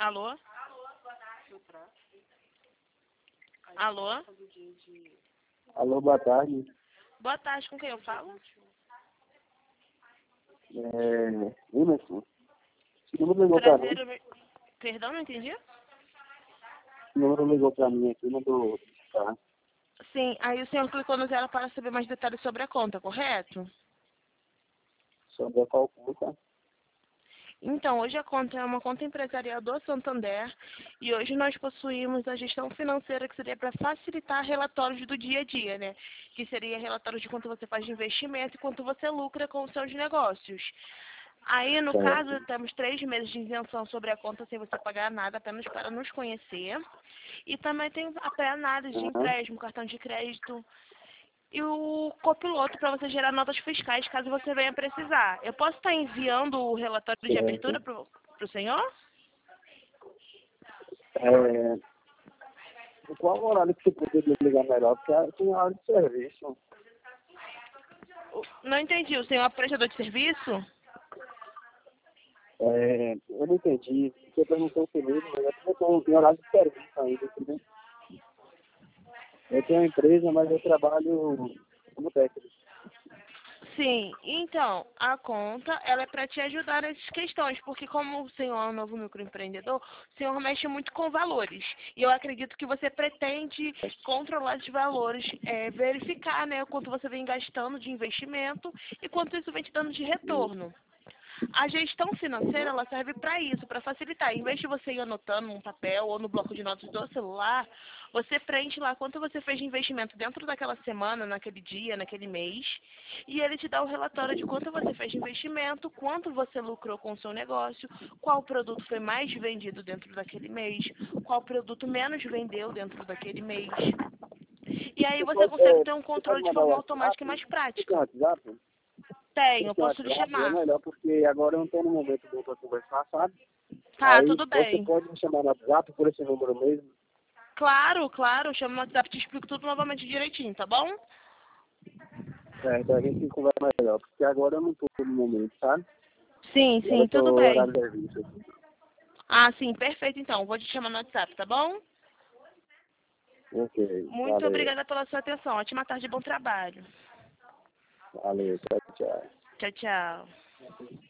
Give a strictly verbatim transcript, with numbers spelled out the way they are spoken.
Alô? Alô? Alô, boa tarde. Boa tarde, com quem eu falo? É... Emerson. Esse número ligou pra mim. Prazer, eu me- Perdão, não entendi? Esse número ligou pra mim aqui, mandou... Tá. Sim, aí o senhor clicou no zero para saber mais detalhes sobre a conta, correto? Sobre a qual conta? Então, hoje a conta é uma conta empresarial do Santander e hoje nós possuímos a gestão financeira que seria para facilitar relatórios do dia a dia, né? Que seria relatórios de quanto você faz de investimento e quanto você lucra com os seus negócios. Aí, no caso, Certo. temos três meses de isenção sobre a conta sem você pagar nada, apenas para nos conhecer. E também tem a pré-análise de Aham. empréstimo, cartão de crédito e o copiloto para você gerar notas fiscais caso você venha precisar. Eu posso estar enviando o relatório de abertura Certo. para o senhor? É... Qual o horário que você poderia me ligar melhor? Porque tem hora de serviço. O- Não entendi. O senhor é prestador de serviço? É... Eu não entendi. Você perguntou comigo, mas é porque eu tô em horário de serviço ainda, entendeu? Eu tenho uma empresa, mas eu trabalho como técnico. Sim, então, a conta, ela é para te ajudar nessas questões, porque como o senhor é um novo microempreendedor, o senhor mexe muito com valores. E eu acredito que você pretende controlar esses valores, é, verificar, né, o quanto você vem gastando de investimento e quanto isso vem te dando de retorno. A gestão financeira, ela serve para isso, para facilitar. Em vez de você ir anotando num papel ou no bloco de notas do celular, você preenche lá quanto você fez de investimento dentro daquela semana, naquele dia, naquele mês, e ele te dá o relatório de quanto você fez de investimento, quanto você lucrou com o seu negócio, qual produto foi mais vendido dentro daquele mês, qual produto menos vendeu dentro daquele mês. E aí Você você pode, consegue é, ter um você pode controle de mandar o forma automática e WhatsApp? mais Você tem prática. WhatsApp? Tenho, Você eu tem posso lhe WhatsApp? É chamar. melhor porque agora eu não estou no momento bom para conversar, sabe? Tá, Aí tudo você bem. pode me chamar no WhatsApp por esse número mesmo. Claro, claro, chama no WhatsApp e te explico tudo novamente direitinho, tá bom? É, então a gente conversa melhor, porque agora eu não estou no momento, sabe? Sim, Agora eu sim, tudo estou bem. horário de serviço. Ah, sim, perfeito então. Vou te chamar no WhatsApp, tá bom? Ok, Muito valeu. obrigada pela sua atenção. Ótima tarde e bom trabalho. Valeu, tchau, tchau. Tchau, tchau.